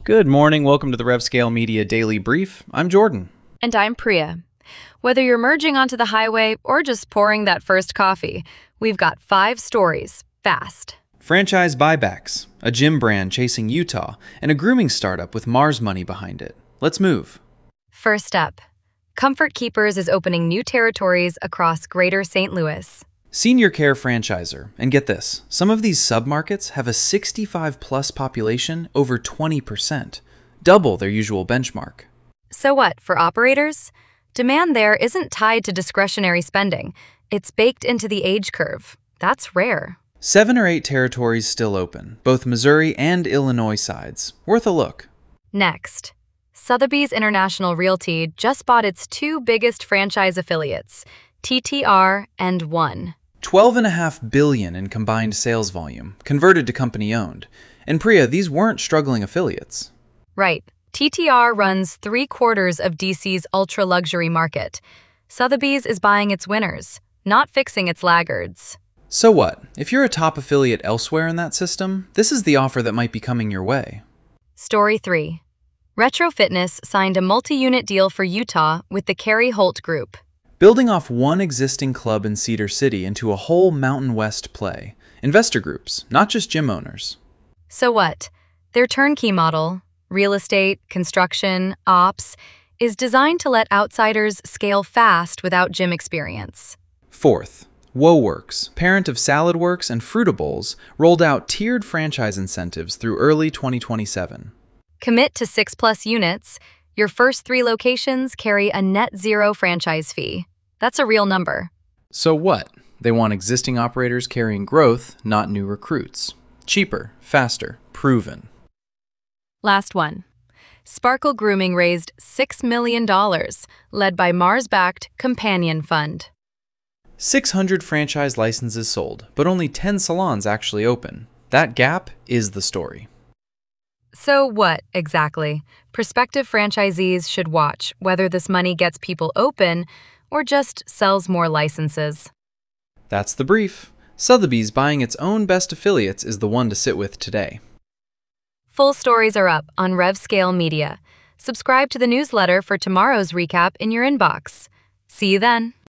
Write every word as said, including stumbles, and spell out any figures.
Good morning. Welcome to the RevScale Media Daily Brief. I'm Jordan. And I'm Priya. Whether you're merging onto the highway or just pouring that first coffee, we've got five stories, fast. Franchise buybacks, a gym brand chasing Utah, and a grooming startup with Mars money behind it. Let's move. First up, Comfort Keepers is opening new territories across Greater Saint Louis. Senior care franchisor. And get this, some of these submarkets have a sixty-five plus population over twenty percent, double their usual benchmark. So what, for operators? Demand there isn't tied to discretionary spending. It's baked into the age curve. That's rare. Seven or eight territories still open, both Missouri and Illinois sides. Worth a look. Next, Sotheby's International Realty just bought its two biggest franchise affiliates, T T R and One. twelve point five billion dollars in combined sales volume, converted to company-owned. And Priya, these weren't struggling affiliates. Right. T T R runs three-quarters of D C's ultra-luxury market. Sotheby's is buying its winners, not fixing its laggards. So what? If you're a top affiliate elsewhere in that system, this is the offer that might be coming your way. Story three. Retro Fitness signed a multi-unit deal for Utah with the Carey Holt Group. Building off one existing club in Cedar City into a whole Mountain West play. Investor groups, not just gym owners. So what? Their turnkey model, real estate, construction, ops, is designed to let outsiders scale fast without gym experience. Fourth, WoWorks, parent of SaladWorks and Fruitables, rolled out tiered franchise incentives through early twenty twenty-seven. Commit to six plus units. Your first three locations carry a net zero franchise fee. That's a real number. So what? They want existing operators carrying growth, not new recruits. Cheaper, faster, proven. Last one. Sparkle Grooming raised six million dollars, led by Mars-backed Companion Fund. six hundred franchise licenses sold, but only ten salons actually open. That gap is the story. So what, exactly? Prospective franchisees should watch whether this money gets people open or just sells more licenses. That's the brief. Sotheby's buying its own best affiliates is the one to sit with today. Full stories are up on RevScale Media. Subscribe to the newsletter for tomorrow's recap in your inbox. See you then.